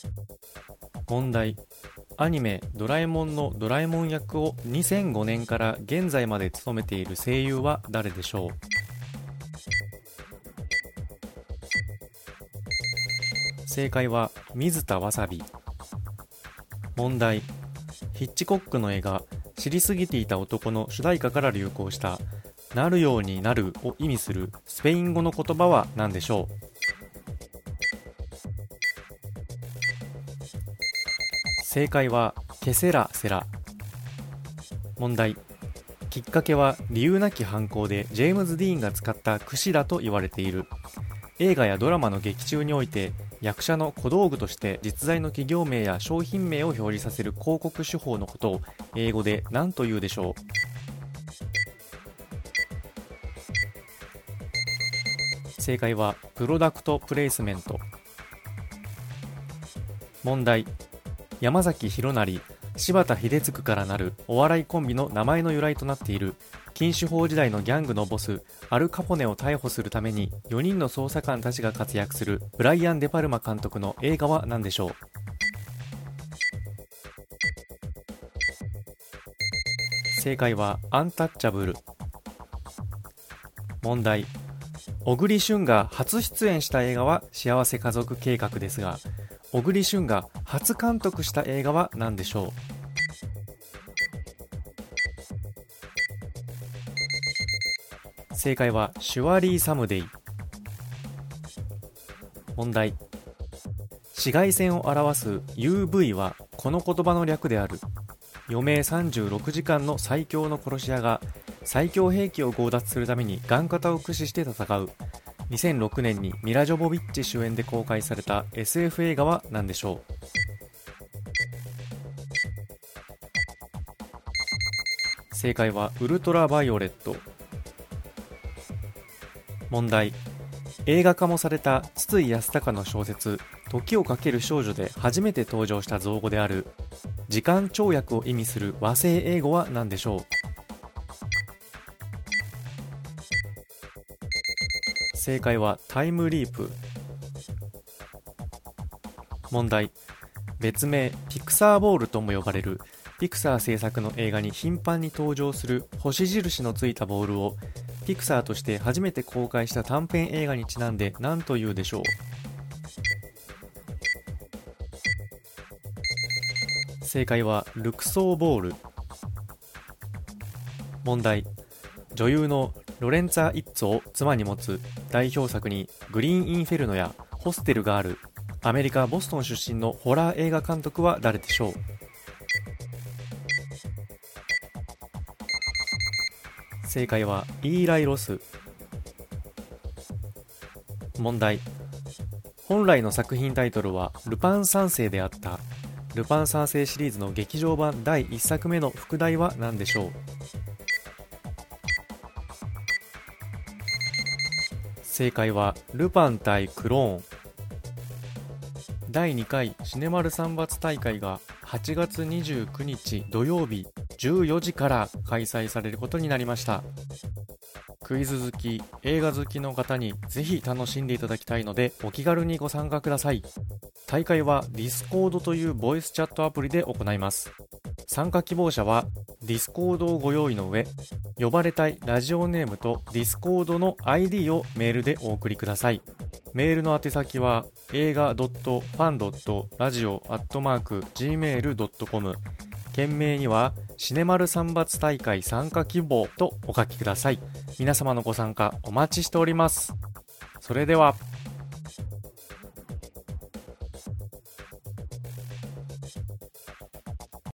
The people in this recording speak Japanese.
問題。アニメドラえもんのドラえもん役を2005年から現在まで務めている声優は誰でしょう？正解は水田わさび。問題。ヒッチコックの映画知りすぎていた男の主題歌から流行したなるようになるを意味するスペイン語の言葉は何でしょう？正解はケセラセラ。問題。きっかけは理由なき犯行でジェームズ・ディーンが使った櫛だと言われている。映画やドラマの劇中において役者の小道具として実在の企業名や商品名を表示させる広告手法のことを英語で何と言うでしょう？正解はプロダクトプレイスメント。問題。山崎弘也、柴田秀嗣からなるお笑いコンビの名前の由来となっている禁酒法時代のギャングのボスアル・カポネを逮捕するために4人の捜査官たちが活躍するブライアン・デ・パルマ監督の映画は何でしょう？正解はアンタッチャブル。問題。小栗旬が初出演した映画は幸せ家族計画ですが、小栗旬が初監督した映画は何でしょう？正解はシュワリー・サムデイ。問題。紫外線を表す UV はこの言葉の略である。余命36時間の最強の殺し屋が最強兵器を強奪するためにガン型を駆使して戦う2006年にミラ・ジョボビッチ主演で公開された SF 映画は何でしょう？正解はウルトラバイオレット。問題。映画化もされた筒井康隆の小説時をかける少女で初めて登場した造語である時間跳躍を意味する和製英語は何でしょう？正解はタイムリープ。問題。別名ピクサーボールとも呼ばれるピクサー制作の映画に頻繁に登場する星印のついたボールをピクサーとして初めて公開した短編映画にちなんで何と言うでしょう？正解はルクソーボール。問題。女優のロレンツァ・イッツォを妻に持つ代表作にグリーン・インフェルノやホステルがあるアメリカ・ボストン出身のホラー映画監督は誰でしょう？正解はイーライ・ロス。問題。本来の作品タイトルはルパン三世であったルパン三世シリーズの劇場版第1作目の副題は何でしょう？正解はルパン対クローン。第2回シネマル選抜大会が8月29日土曜日14時から開催されることになりました。クイズ好き、映画好きの方にぜひ楽しんでいただきたいのでお気軽にご参加ください。大会は Discord というボイスチャットアプリで行います。参加希望者は Discord をご用意の上、呼ばれたいラジオネームと Discord の ID をメールでお送りください。メールの宛先は映画.fan.radio@gmail.com、 件名にはシネマル選抜大会参加希望とお書きください。皆様のご参加お待ちしております。それでは。